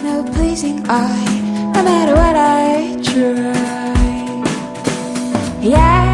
a pleasing eye, no matter what I try. Yeah.